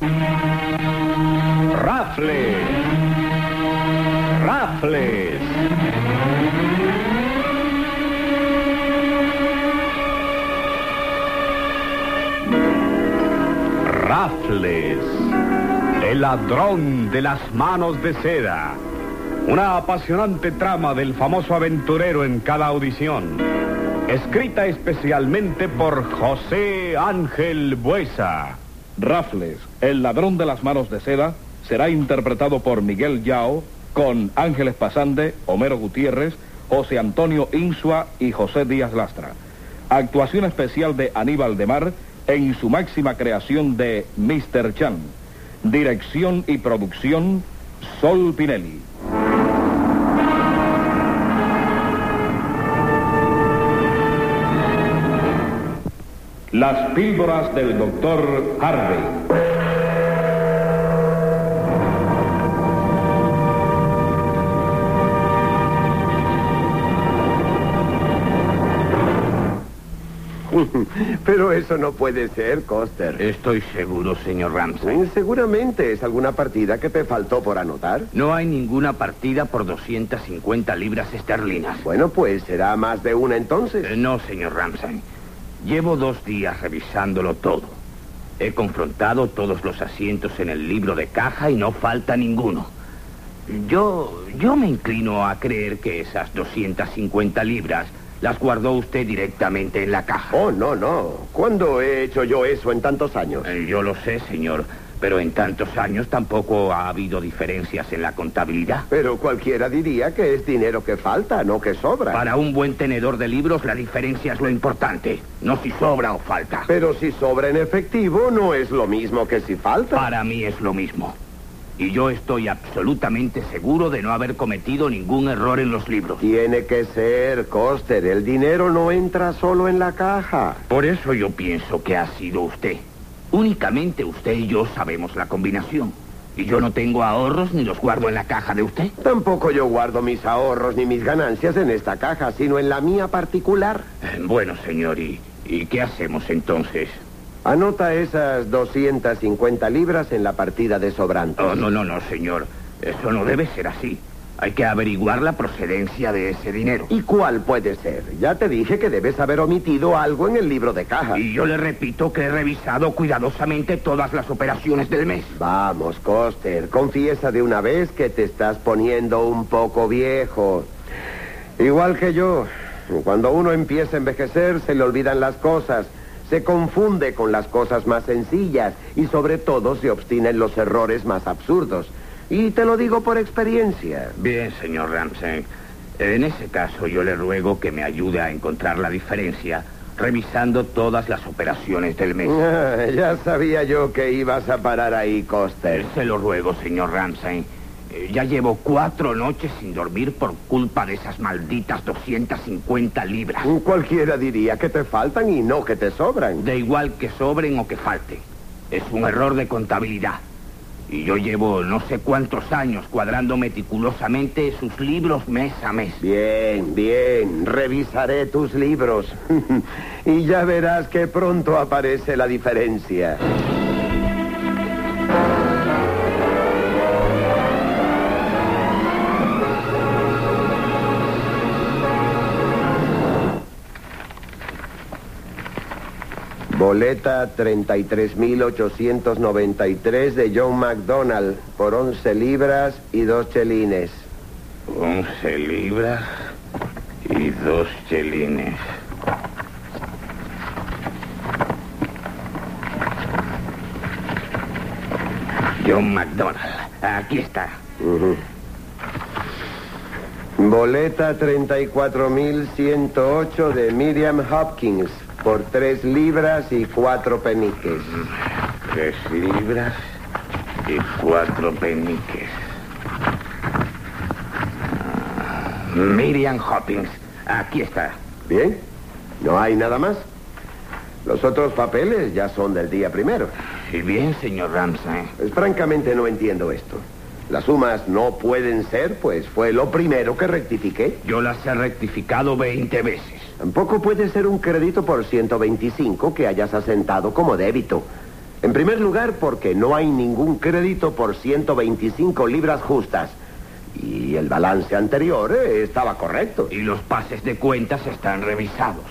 Raffles. Raffles. Raffles, el ladrón de las manos de seda. Una apasionante trama del famoso aventurero en cada audición. Escrita especialmente por José Ángel Buesa. Raffles, el ladrón de las manos de seda, será interpretado por Miguel Yao, con Ángeles Pasande, Homero Gutiérrez, José Antonio Insua y José Díaz Lastra. Actuación especial de Aníbal de Mar en su máxima creación de Mr. Chan. Dirección y producción, Sol Pinelli. Las píldoras del Dr. Harvey. Pero eso no puede ser, Coster. Estoy seguro, señor Ramsay. Seguramente es alguna partida que te faltó por anotar. No hay ninguna partida por 250 libras esterlinas. Bueno, pues será más de una entonces. No, señor Ramsay. Llevo 2 días revisándolo todo. He confrontado todos los asientos en el libro de caja y no falta ninguno. Yo me inclino a creer que esas 250 libras las guardó usted directamente en la caja. Oh, no. ¿Cuándo he hecho yo eso en tantos años? Yo lo sé, señor, pero en tantos años tampoco ha habido diferencias en la contabilidad. Pero cualquiera diría que es dinero que falta, no que sobra. Para un buen tenedor de libros, la diferencia es lo importante, no si sobra o falta. Pero si sobra en efectivo, no es lo mismo que si falta. Para mí es lo mismo. Y yo estoy absolutamente seguro de no haber cometido ningún error en los libros. Tiene que ser, Coster. El dinero no entra solo en la caja. Por eso yo pienso que ha sido usted. Únicamente usted y yo sabemos la combinación. Y yo no tengo ahorros ni los guardo en la caja de usted. Tampoco yo guardo mis ahorros ni mis ganancias en esta caja, sino en la mía particular. Bueno, señor, ¿y qué hacemos entonces? Anota esas 250 libras en la partida de sobrantes. Oh, no, señor. Eso no debe ser así. Hay que averiguar la procedencia de ese dinero. ¿Y cuál puede ser? Ya te dije que debes haber omitido algo en el libro de caja. Y yo le repito que he revisado cuidadosamente todas las operaciones del mes. Vamos, Coster, confiesa de una vez que te estás poniendo un poco viejo. Igual que yo. Cuando uno empieza a envejecer, se le olvidan las cosas. Se confunde con las cosas más sencillas y sobre todo se obstina en los errores más absurdos. Y te lo digo por experiencia. Bien, señor Ramsay. En ese caso yo le ruego que me ayude a encontrar la diferencia revisando todas las operaciones del mes. Ya sabía yo que ibas a parar ahí, Coster. Se lo ruego, señor Ramsay. Ya llevo 4 noches sin dormir por culpa de esas malditas 250 libras. Cualquiera diría que te faltan y no que te sobran. Da igual que sobren o que falten. Es un error de contabilidad. Y yo llevo no sé cuántos años cuadrando meticulosamente sus libros mes a mes. Bien. Revisaré tus libros. Y ya verás que pronto aparece la diferencia. Boleta 33.893 de John McDonald por 11 libras y 2 chelines. 11 libras y 2 chelines. John McDonald, aquí está. Boleta 34.108 de Miriam Hopkins por 3 libras y 4 peniques. 3 libras y 4 peniques. Miriam Hopkins, aquí está. Bien, no hay nada más. Los otros papeles ya son del día primero. Y bien, señor Ramsay. Pues francamente no entiendo esto. Las sumas no pueden ser, pues fue lo primero que rectifiqué. Yo las he rectificado 20 veces. Tampoco puede ser un crédito por 125 que hayas asentado como débito. En primer lugar, porque no hay ningún crédito por 125 libras justas. Y el balance anterior estaba correcto. Y los pases de cuentas están revisados.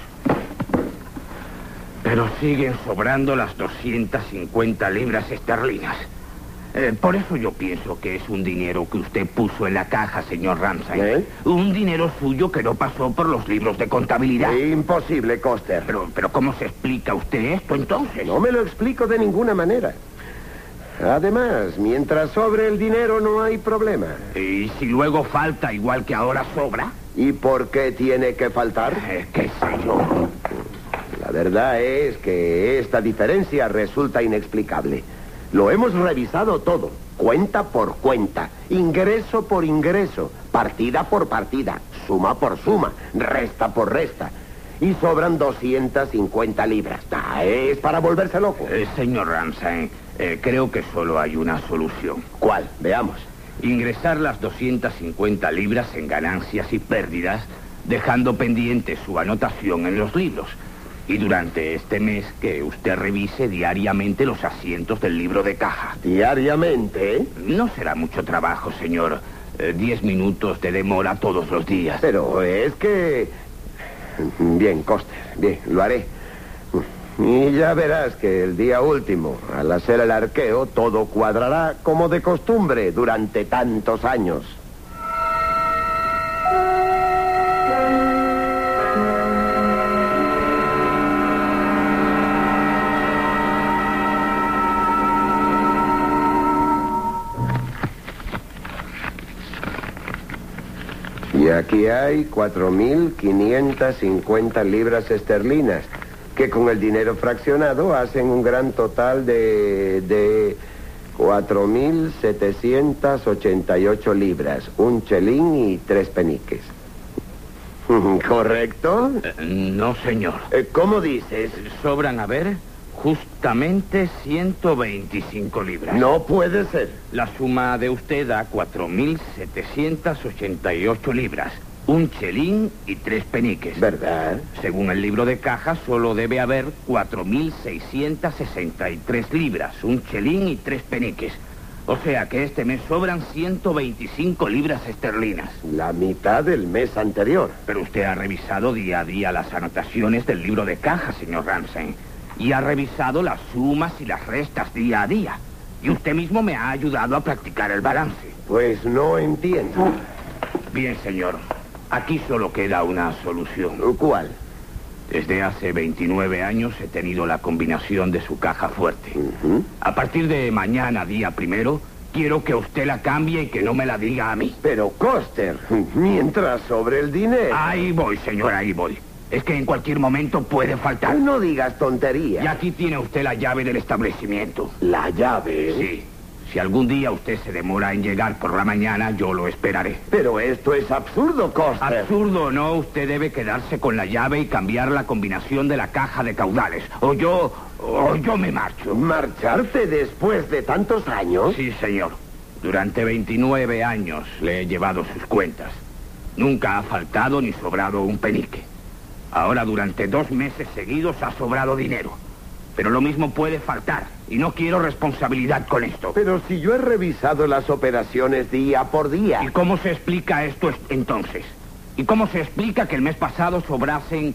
Pero siguen sobrando las 250 libras esterlinas. Por eso yo pienso que es un dinero que usted puso en la caja, señor Ramsay. Un dinero suyo que no pasó por los libros de contabilidad. Imposible, Coster. Pero ¿cómo se explica usted esto, entonces? No me lo explico de ninguna manera. Además, mientras sobre el dinero no hay problema. ¿Y si luego falta igual que ahora sobra? ¿Y por qué tiene que faltar? ¿Qué sé yo? La verdad es que esta diferencia resulta inexplicable. Lo hemos revisado todo, cuenta por cuenta, ingreso por ingreso, partida por partida, suma por suma, resta por resta. Y sobran 250 libras. Es para volverse loco. Señor Ramsay, creo que solo hay una solución. ¿Cuál? Veamos. Ingresar las 250 libras en ganancias y pérdidas, dejando pendiente su anotación en los libros. Y durante este mes que usted revise diariamente los asientos del libro de caja. ¿Diariamente? No será mucho trabajo, señor. 10 minutos de demora todos los días. Pero es que... Bien, Coster, bien, lo haré. Y ya verás que el día último, al hacer el arqueo, todo cuadrará como de costumbre durante tantos años. Y aquí hay 4.550 libras esterlinas, que con el dinero fraccionado hacen un gran total de 4.788 libras, un chelín y 3 peniques. ¿Correcto? No, señor. ¿Cómo dices? Sobran, a ver, justamente 125 libras. No puede ser. La suma de usted da 4.788 libras, un chelín y 3 peniques. ¿Verdad? Según el libro de caja, solo debe haber 4.663 libras, un chelín y 3 peniques. O sea que este mes sobran 125 libras esterlinas. La mitad del mes anterior. Pero usted ha revisado día a día las anotaciones del libro de caja, señor Ramsay. Y ha revisado las sumas y las restas día a día. Y usted mismo me ha ayudado a practicar el balance. Pues no entiendo. Bien, señor. Aquí solo queda una solución. ¿Cuál? Desde hace 29 años he tenido la combinación de su caja fuerte. A partir de mañana, día primero, quiero que usted la cambie y que no me la diga a mí. Pero, Coster, mientras sobre el dinero... Ahí voy, señor, ahí voy. Es que en cualquier momento puede faltar. No digas tonterías. Y aquí tiene usted la llave del establecimiento. ¿La llave? Sí. Si algún día usted se demora en llegar por la mañana, yo lo esperaré. Pero esto es absurdo, Coster. Absurdo o no, usted debe quedarse con la llave y cambiar la combinación de la caja de caudales. O yo me marcho. ¿Marcharte después de tantos años? Sí, señor. Durante 29 años le he llevado sus cuentas. Nunca ha faltado ni sobrado un penique. Ahora durante 2 meses seguidos ha sobrado dinero. Pero lo mismo puede faltar, y no quiero responsabilidad con esto. Pero si yo he revisado las operaciones día por día. ¿Y cómo se explica esto entonces? ¿Y cómo se explica que el mes pasado sobrasen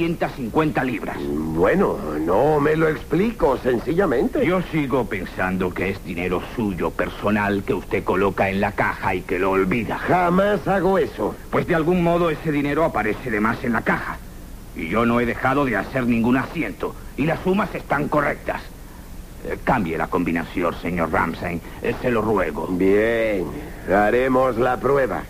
250 libras? Bueno, no me lo explico, sencillamente. Yo sigo pensando que es dinero suyo, personal, que usted coloca en la caja y que lo olvida. Jamás hago eso. Pues de algún modo ese dinero aparece de más en la caja. Y yo no he dejado de hacer ningún asiento. Y las sumas están correctas. Cambie la combinación, señor Ramsay. Se lo ruego. Bien, haremos la prueba.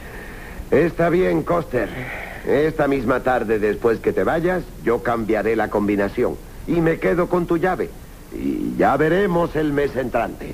Está bien, Coster. Esta misma tarde, después que te vayas, yo cambiaré la combinación. Y me quedo con tu llave. Y ya veremos el mes entrante.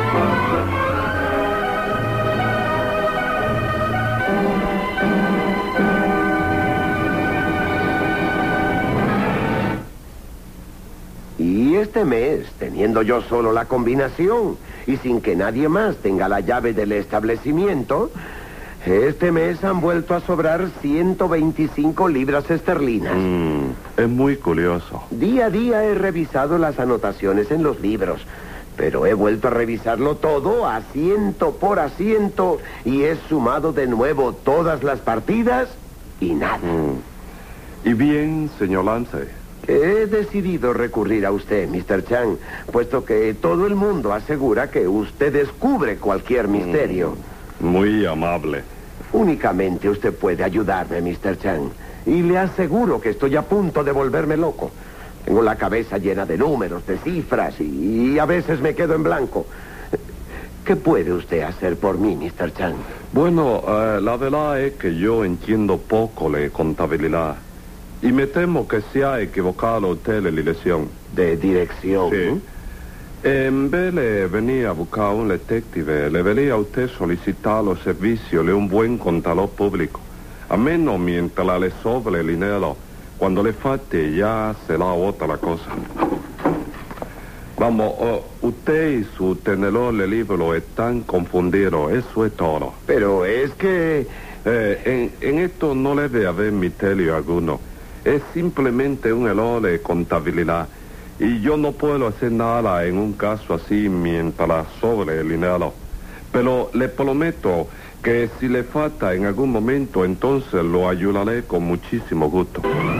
Y este mes, teniendo yo solo la combinación y sin que nadie más tenga la llave del establecimiento, este mes han vuelto a sobrar 125 libras esterlinas. Es muy curioso. Día a día he revisado las anotaciones en los libros, pero he vuelto a revisarlo todo, asiento por asiento, y he sumado de nuevo todas las partidas y nada. Y bien, señor Lance. He decidido recurrir a usted, Mr. Chang, puesto que todo el mundo asegura que usted descubre cualquier misterio. Muy amable. Únicamente usted puede ayudarme, Mr. Chang. Y le aseguro que estoy a punto de volverme loco. Tengo la cabeza llena de números, de cifras, y a veces me quedo en blanco. ¿Qué puede usted hacer por mí, Mr. Chang? Bueno, la verdad es que yo entiendo poco de contabilidad. Y me temo que se ha equivocado usted de dirección. ¿De dirección? Sí. En vez de venir a buscar un detective, le debería a usted solicitar los servicios de un buen contador público. A menos mientras le sobre el dinero. Cuando le falte ya será otra la cosa. Vamos, usted y su tenedor de libro están confundidos, eso es todo. Pero es que... En esto no debe haber misterio alguno. Es simplemente un error de contabilidad. Y yo no puedo hacer nada en un caso así mientras sobre el dinero. Pero le prometo que si le falta en algún momento, entonces lo ayudaré con muchísimo gusto.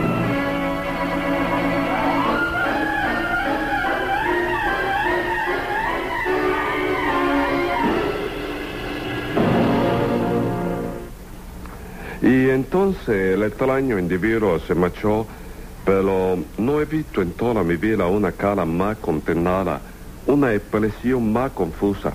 Y entonces el extraño individuo se marchó, pero no he visto en toda mi vida una cara más contenida, una expresión más confusa.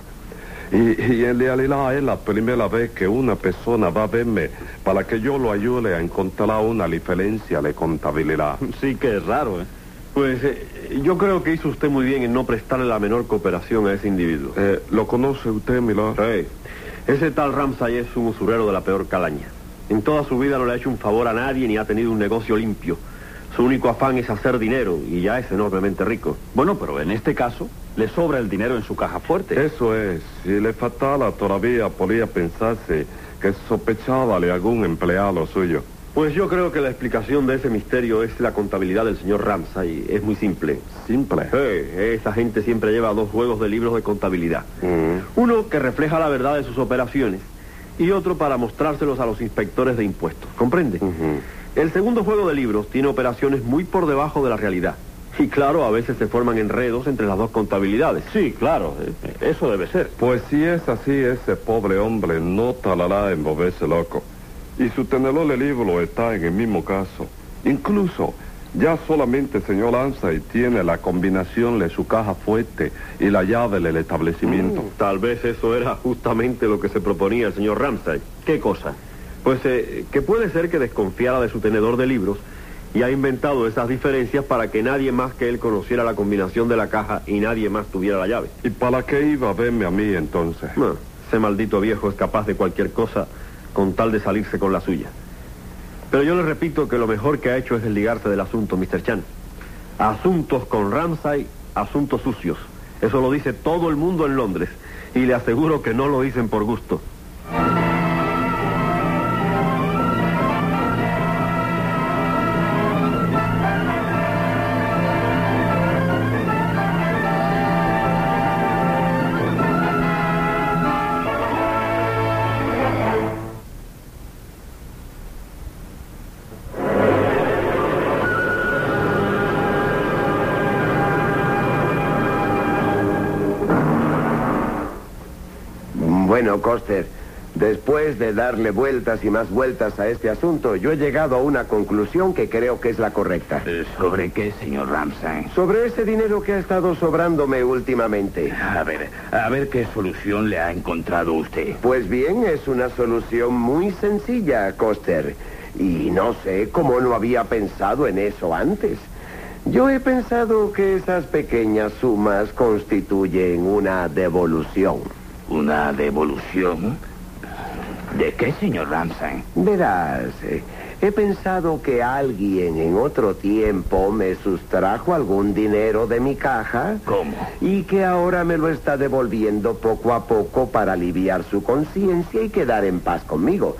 Y en realidad es la primera vez que una persona va a verme para que yo lo ayude a encontrar una diferencia de contabilidad. Sí que es raro, ¿eh? Pues yo creo que hizo usted muy bien en no prestarle la menor cooperación a ese individuo. ¿Lo conoce usted, Milord? Sí. Ese tal Ramsay es un usurero de la peor calaña. En toda su vida no le ha hecho un favor a nadie ni ha tenido un negocio limpio. Su único afán es hacer dinero y ya es enormemente rico. Bueno, pero en este caso le sobra el dinero en su caja fuerte. Eso es. Si le faltara todavía podría pensarse que sospechaba de algún empleado suyo. Pues yo creo que la explicación de ese misterio es la contabilidad del señor Ramsay. Es muy simple. ¿Simple? Esa gente siempre lleva 2 juegos de libros de contabilidad. Uno que refleja la verdad de sus operaciones y otro para mostrárselos a los inspectores de impuestos. ¿Comprende? El segundo juego de libros tiene operaciones muy por debajo de la realidad. Y claro, a veces se forman enredos entre las dos contabilidades. Sí, claro, eso debe ser. Pues si es así, ese pobre hombre no tardará en volverse loco. Y su tenedor de libro está en el mismo caso. Incluso, ya solamente el señor Ramsay tiene la combinación de su caja fuerte y la llave del establecimiento. Tal vez eso era justamente lo que se proponía el señor Ramsay. ¿Qué cosa? Pues que puede ser que desconfiara de su tenedor de libros y ha inventado esas diferencias para que nadie más que él conociera la combinación de la caja y nadie más tuviera la llave. ¿Y para qué iba a verme a mí entonces? No, ese maldito viejo es capaz de cualquier cosa con tal de salirse con la suya. Pero yo le repito que lo mejor que ha hecho es desligarse del asunto, Mr. Chan. Asuntos con Ramsay, asuntos sucios. Eso lo dice todo el mundo en Londres. Y le aseguro que no lo dicen por gusto. Bueno, Coster, después de darle vueltas y más vueltas a este asunto, yo he llegado a una conclusión que creo que es la correcta. ¿Sobre qué, señor Ramsay? Sobre ese dinero que ha estado sobrándome últimamente. A ver qué solución le ha encontrado usted. Pues bien, es una solución muy sencilla, Coster. Y no sé cómo no había pensado en eso antes. Yo he pensado que esas pequeñas sumas constituyen una devolución. ¿Una devolución? ¿De qué, señor Ramsay? Verás, he pensado que alguien en otro tiempo me sustrajo algún dinero de mi caja. ¿Cómo? Y que ahora me lo está devolviendo poco a poco para aliviar su conciencia y quedar en paz conmigo.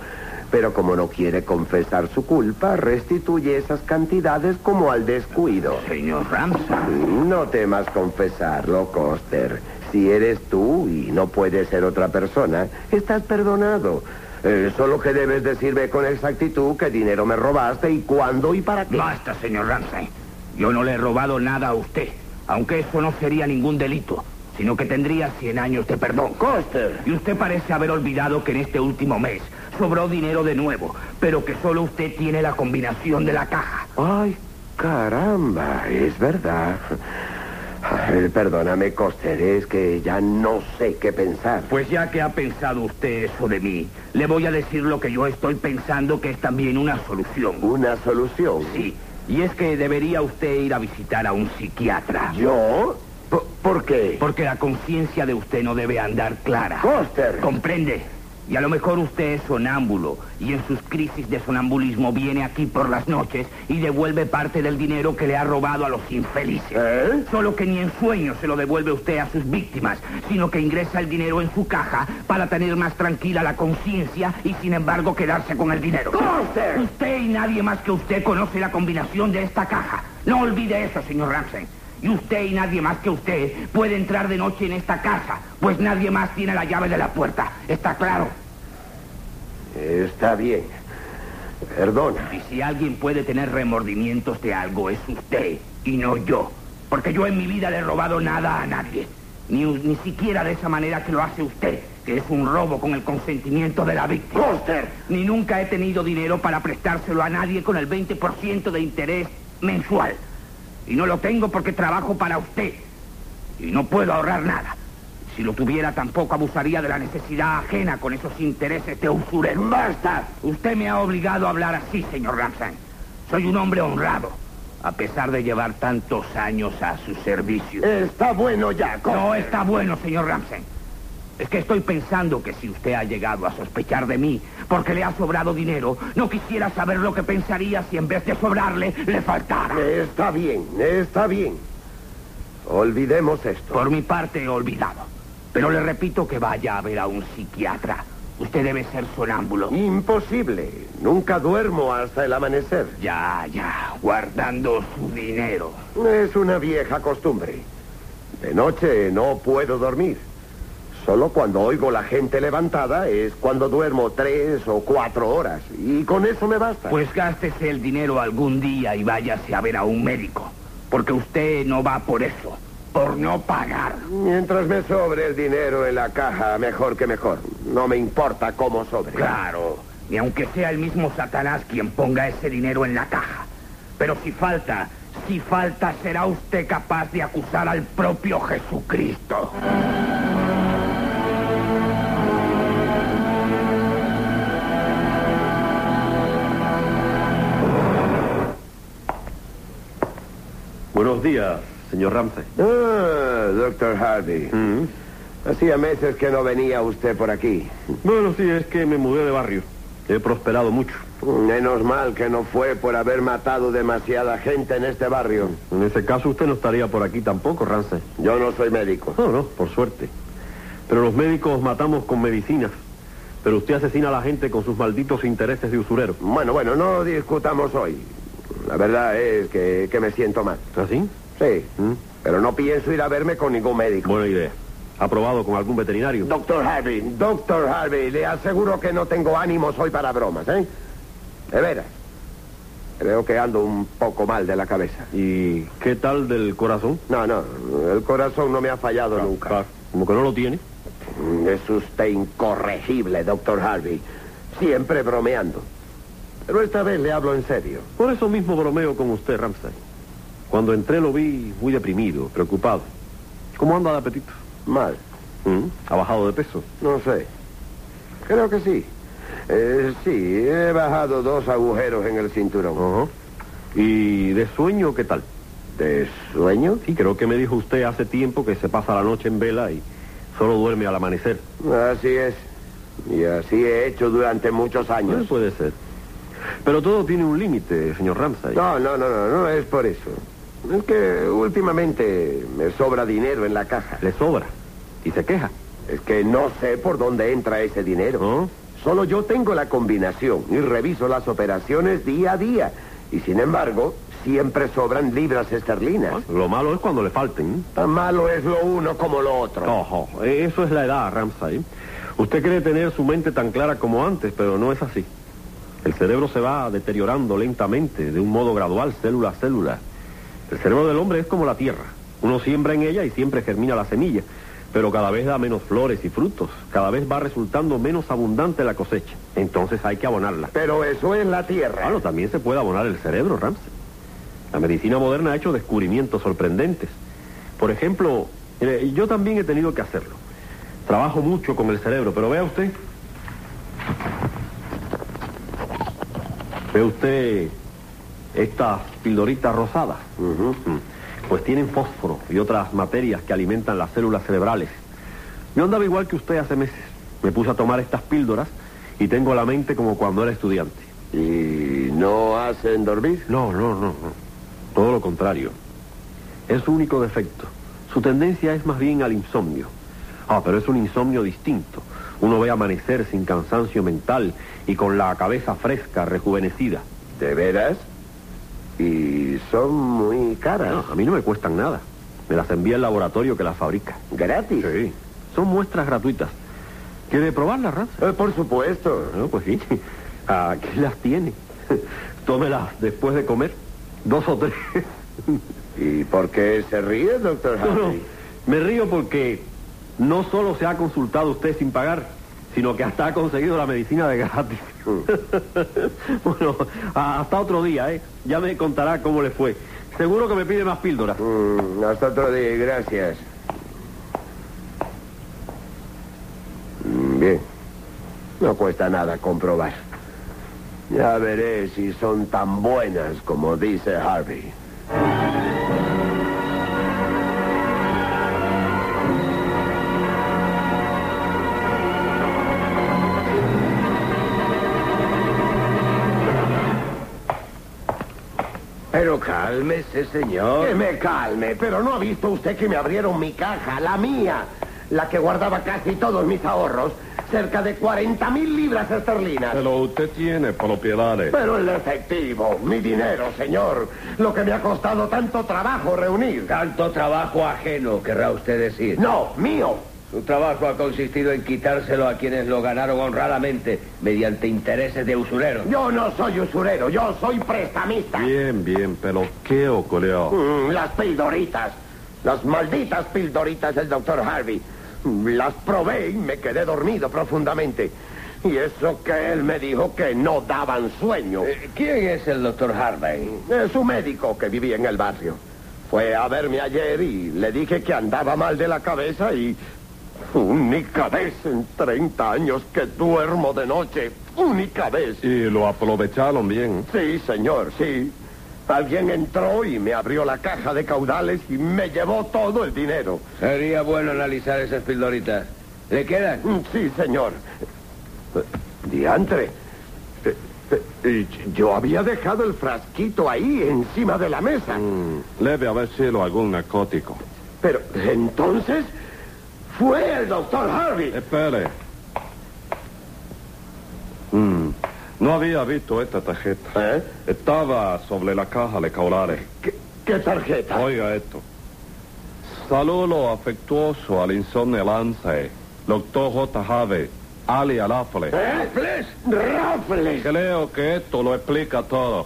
Pero como no quiere confesar su culpa, restituye esas cantidades como al descuido. Señor Ramsay. No temas confesarlo, Coster. Si eres tú y no puedes ser otra persona, estás perdonado. Solo que debes decirme con exactitud qué dinero me robaste y cuándo y para qué. Basta, señor Ramsay. Yo no le he robado nada a usted, aunque eso no sería ningún delito, sino que tendría 100 años de perdón. Coster. Y usted parece haber olvidado que en este último mes sobró dinero de nuevo, pero que solo usted tiene la combinación de la caja. Ay, caramba, es verdad. Perdóname, Coster, es que ya no sé qué pensar. Pues ya que ha pensado usted eso de mí, le voy a decir lo que yo estoy pensando, que es también una solución. ¿Una solución? Sí, y es que debería usted ir a visitar a un psiquiatra. ¿Yo? ¿Por qué? Porque la conciencia de usted no debe andar clara. Coster. ¿Comprende? Y a lo mejor usted es sonámbulo y en sus crisis de sonambulismo viene aquí por las noches y devuelve parte del dinero que le ha robado a los infelices. Solo que ni en sueños se lo devuelve usted a sus víctimas, sino que ingresa el dinero en su caja para tener más tranquila la conciencia y sin embargo quedarse con el dinero. ¡Coster! Usted y nadie más que usted conoce la combinación de esta caja. No olvide eso, señor Ramsay. Y usted y nadie más que usted puede entrar de noche en esta casa, pues nadie más tiene la llave de la puerta. ¿Está claro? Está bien. Perdona. Y si alguien puede tener remordimientos de algo, es usted y no yo. Porque yo en mi vida le he robado nada a nadie. Ni siquiera de esa manera que lo hace usted, que es un robo con el consentimiento de la víctima. ¡Coster! Ni nunca he tenido dinero para prestárselo a nadie con el 20% de interés mensual. Y no lo tengo porque trabajo para usted. Y no puedo ahorrar nada. Si lo tuviera, tampoco abusaría de la necesidad ajena con esos intereses de usurero. ¡Basta! Usted me ha obligado a hablar así, señor Ramsay. Soy un hombre honrado, a pesar de llevar tantos años a su servicio. Está bueno ya, Coster. No está bueno, señor Ramsay. Es que estoy pensando que si usted ha llegado a sospechar de mí porque le ha sobrado dinero, no quisiera saber lo que pensaría si en vez de sobrarle, le faltara. Está bien, está bien. Olvidemos esto. Por mi parte, he olvidado. Pero le repito que vaya a ver a un psiquiatra. Usted debe ser sonámbulo. Imposible. Nunca duermo hasta el amanecer. Ya, guardando su dinero. Es una vieja costumbre. De noche no puedo dormir. Solo cuando oigo la gente levantada es cuando duermo 3 o 4 horas. Y con eso me basta. Pues gástese el dinero algún día y váyase a ver a un médico. Porque usted no va por eso. Por no pagar. Mientras me sobre el dinero en la caja, mejor que mejor. No me importa cómo sobre. Claro, ni aunque sea el mismo Satanás quien ponga ese dinero en la caja. Pero si falta, será usted capaz de acusar al propio Jesucristo. Buenos días, señor Ramsay. Doctor Harvey. Hacía meses que no venía usted por aquí. Bueno, sí, es que me mudé de barrio. He prosperado mucho. Menos mal que no fue por haber matado demasiada gente en este barrio. En ese caso usted no estaría por aquí tampoco, Ramsay. Yo no soy médico. No, por suerte. Pero los médicos matamos con medicinas. Pero usted asesina a la gente con sus malditos intereses de usurero. Bueno, no discutamos hoy. La verdad es que me siento mal. ¿Así? Sí, pero no pienso ir a verme con ningún médico. Buena idea. ¿Aprobado con algún veterinario? Doctor Harvey, le aseguro que no tengo ánimos hoy para bromas, ¿eh? De veras. Creo que ando un poco mal de la cabeza. ¿Y qué tal del corazón? No, el corazón no me ha fallado nunca. ¿Como que no lo tiene? Es usted incorregible, doctor Harvey. Siempre bromeando. Pero esta vez le hablo en serio. Por eso mismo bromeo con usted, Ramsay. Cuando entré lo vi muy deprimido, preocupado. ¿Cómo anda de apetito? Mal. ¿Ha bajado de peso? No sé. Creo que sí. Sí, he bajado 2 agujeros en el cinturón. ¿Y de sueño qué tal? ¿De sueño? Sí, creo que me dijo usted hace tiempo que se pasa la noche en vela y solo duerme al amanecer. Así es. Y así he hecho durante muchos años. No puede ser. Pero todo tiene un límite, señor Ramsay. No es por eso. Es que últimamente me sobra dinero en la caja. Le sobra. ¿Y se queja? Es que no sé por dónde entra ese dinero. ¿No? Solo yo tengo la combinación y reviso las operaciones día a día. Y sin embargo, siempre sobran libras esterlinas. Lo malo es cuando le falten. Tan malo es lo uno como lo otro. Ojo, eso es la edad, Ramsay. Usted cree tener su mente tan clara como antes, pero no es así. El cerebro se va deteriorando lentamente, de un modo gradual, célula a célula. El cerebro del hombre es como la tierra. Uno siembra en ella y siempre germina la semilla, pero cada vez da menos flores y frutos. Cada vez va resultando menos abundante la cosecha. Entonces hay que abonarla. Pero eso es la tierra. Claro, también se puede abonar el cerebro, Ramsay. La medicina moderna ha hecho descubrimientos sorprendentes. Por ejemplo, yo también he tenido que hacerlo. Trabajo mucho con el cerebro, pero vea usted... ¿Ve usted estas pildoritas rosadas? Pues tienen fósforo y otras materias que alimentan las células cerebrales. Yo andaba igual que usted hace meses. Me puse a tomar estas píldoras y tengo la mente como cuando era estudiante. ¿Y no hacen dormir? No. Todo lo contrario. Es su único defecto. Su tendencia es más bien al insomnio. Pero es un insomnio distinto. Uno ve amanecer sin cansancio mental y con la cabeza fresca, rejuvenecida. ¿De veras? Y son muy caras. No, a mí no me cuestan nada. Me las envía el laboratorio que las fabrica. ¿Gratis? Sí. Son muestras gratuitas. ¿Quiere probarlas, Ramsay? Por supuesto. No, pues sí. Aquí las tiene. Tómelas después de comer. 2 o 3. ¿Y por qué se ríe, doctor Harvey? No, me río porque no solo se ha consultado usted sin pagar, sino que hasta ha conseguido la medicina de gratis. Bueno, hasta otro día, ¿eh? Ya me contará cómo le fue. Seguro que me pide más píldoras. Hasta otro día, gracias. Bien. No cuesta nada comprobar. Ya veré si son tan buenas como dice Harvey. Pero cálmese, señor. Que me calme, pero ¿no ha visto usted que me abrieron mi caja, la mía, la que guardaba casi todos mis ahorros? Cerca de 40,000 libras esterlinas. Pero usted tiene propiedades. Pero el efectivo, mi dinero, señor, lo que me ha costado tanto trabajo reunir. Tanto trabajo ajeno, querrá usted decir. No, mío. Su trabajo ha consistido en quitárselo a quienes lo ganaron honradamente mediante intereses de usureros. Yo no soy usurero, yo soy prestamista. Bien, pero ¿qué ocurrió? Las pildoritas, las malditas pildoritas del doctor Harvey. Las probé y me quedé dormido profundamente. Y eso que él me dijo que no daban sueño. ¿Quién es el doctor Harvey? Es un médico que vivía en el barrio. Fue a verme ayer y le dije que andaba mal de la cabeza y... Única vez en 30 años que duermo de noche. Única vez. Y lo aprovecharon bien. Sí, señor, sí. Alguien entró y me abrió la caja de caudales y me llevó todo el dinero. Sería bueno analizar esas pildoritas. ¿Le quedan? Sí, señor. Diantre. Yo había dejado el frasquito ahí, encima de la mesa. Debe haber sido algún narcótico. Pero, entonces, fue el doctor Harvey. Espere. No había visto esta tarjeta. Estaba sobre la caja de caudales. ¿Qué tarjeta? Oiga esto. Saludo afectuoso al insomne Lance, doctor J. Harvey, alias Raffles. ¿Raffles? ¡Raffles! Creo que esto lo explica todo.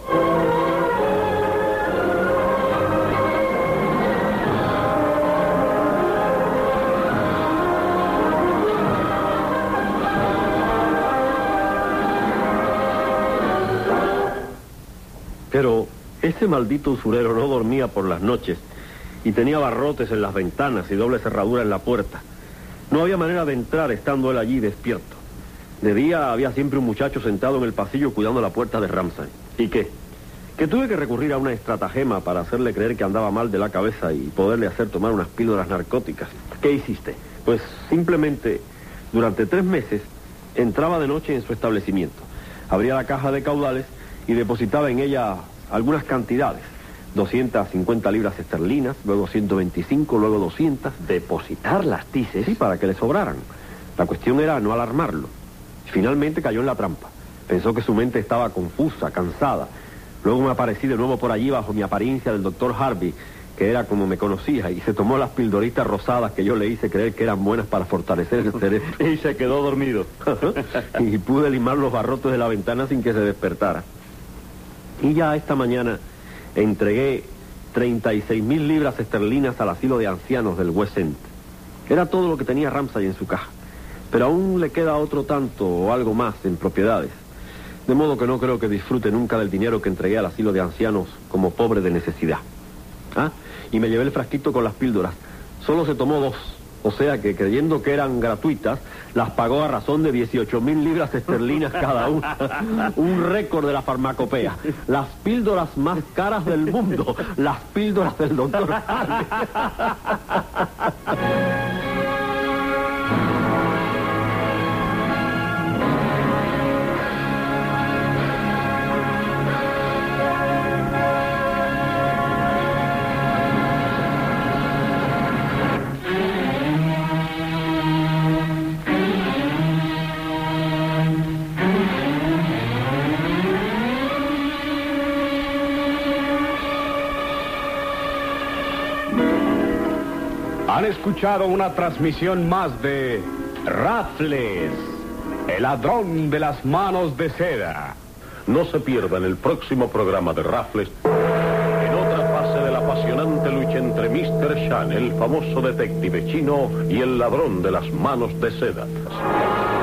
Pero ese maldito usurero no dormía por las noches y tenía barrotes en las ventanas y doble cerradura en la puerta. No había manera de entrar estando él allí despierto. De día había siempre un muchacho sentado en el pasillo cuidando la puerta de Ramsay. ¿Y qué? Que tuve que recurrir a una estratagema para hacerle creer que andaba mal de la cabeza y poderle hacer tomar unas píldoras narcóticas. ¿Qué hiciste? Pues simplemente, durante 3 meses, entraba de noche en su establecimiento. Abría la caja de caudales y depositaba en ella algunas cantidades. 250 libras esterlinas, luego 125, luego 200. ¿Depositarlas, dices? Sí, para que le sobraran. La cuestión era no alarmarlo. Finalmente cayó en la trampa. Pensó que su mente estaba confusa, cansada. Luego me aparecí de nuevo por allí bajo mi apariencia del doctor Harvey, que era como me conocía, y se tomó las pildoritas rosadas que yo le hice creer que eran buenas para fortalecer el cerebro. Y se quedó dormido. Y pude limar los barrotes de la ventana sin que se despertara. Y ya esta mañana entregué 36,000 libras esterlinas al asilo de ancianos del West End. Era todo lo que tenía Ramsay en su caja. Pero aún le queda otro tanto o algo más en propiedades. De modo que no creo que disfrute nunca del dinero que entregué al asilo de ancianos como pobre de necesidad. ¿Ah? Y me llevé el frasquito con las píldoras. Solo se tomó 2. O sea que, creyendo que eran gratuitas, las pagó a razón de 18,000 libras esterlinas cada una. Un récord de la farmacopea. Las píldoras más caras del mundo. Las píldoras del doctor Harvey. Han escuchado una transmisión más de Raffles, el ladrón de las manos de seda. No se pierdan el próximo programa de Raffles en otra fase de la apasionante lucha entre Mr. Shan, el famoso detective chino, y el ladrón de las manos de seda.